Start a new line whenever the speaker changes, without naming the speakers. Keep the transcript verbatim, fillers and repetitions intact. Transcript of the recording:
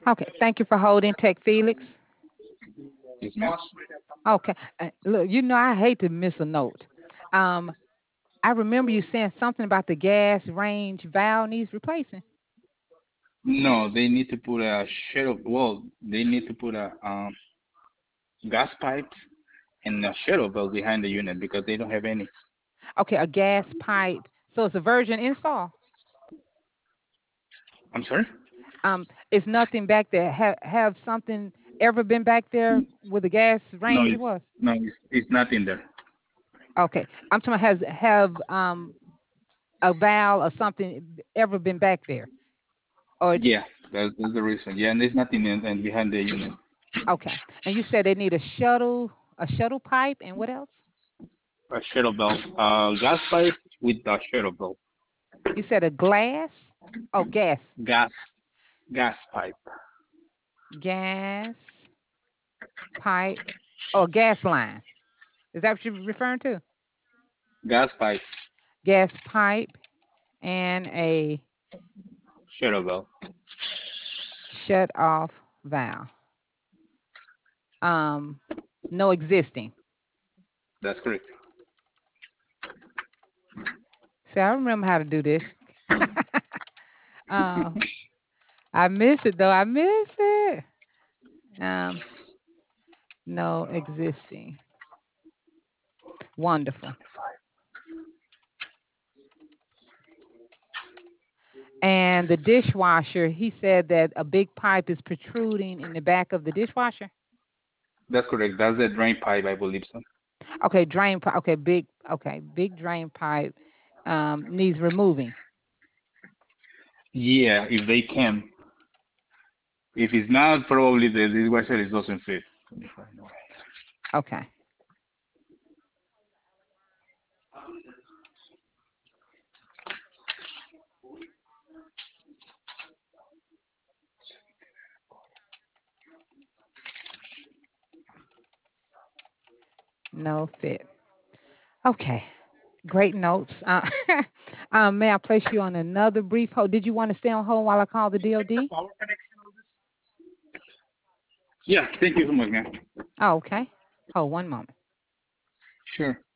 Okay, thank you for holding, Tech Felix.
Yes, ma'am.
Okay, uh, look, you know I hate to miss a note. Um, I remember you saying something about the gas range valve needs replacing.
No, they need to put a shell of, well, they need to put a um, gas pipes and a shuttle belt behind the unit because they don't have any.
Okay, a gas pipe. So it's a virgin install.
I'm sorry?
Um, it's nothing back there. Have have something ever been back there where the gas
No,
range
it's
was?
no, it's, it's not in there.
Okay, I'm talking about has have um a valve or something ever been back there? Or
Yeah, that's, that's the reason. Yeah, and there's nothing in, in behind the unit.
okay, and you said they need a shuttle, a shuttle pipe, and what else?
A shuttle belt, uh, gas pipe with a shuttle belt.
You said a glass? Oh, gas,
Gas, gas pipe.
gas pipe, or gas line. Is that what you're referring to?
Gas pipe,
Gas pipe and a
shuttle belt.
shut off valve. Um, no existing.
That's correct.
See, I remember how to do this. uh, I miss it though. I miss it. Um, no existing. Wonderful. And the dishwasher, he said that a big pipe is protruding in the back of the dishwasher.
That's correct. That's the drain pipe, I believe so.
Okay, drain pipe. Okay, big. Okay, big drain pipe um, needs removing.
Yeah, if they can. If it's not, probably the dishwasher is doesn't fit.
Okay. No fit. Okay. Great notes. Uh, um, may I place you on another brief hold? Did you want to stay on hold while I call the D O D?
Yeah, thank you so much, man.
Oh, okay. Hold one moment.
Sure.